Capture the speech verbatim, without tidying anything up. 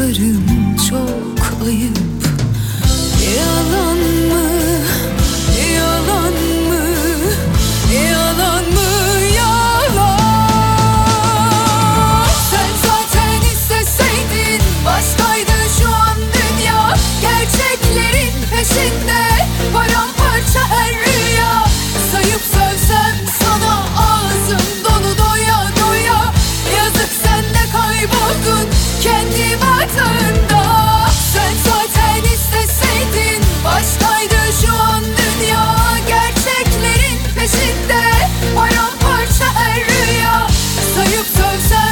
yaptıkların çok ayıp. Yalan mı, yalan mı, yalan mı, yalan. Sen zaten isteseydin başkaydı şu an dünya. Gerçeklerin peşinde paramparça her rüya. Sayıp sövsem sana ağzım dolu doya doya. Yazık sen de kayboldun kendi batağında. Sen zaten isteseydin başkaydı şu an dünya. Gerçeklerin peşinde paramparça her rüya. Sayıp sövsem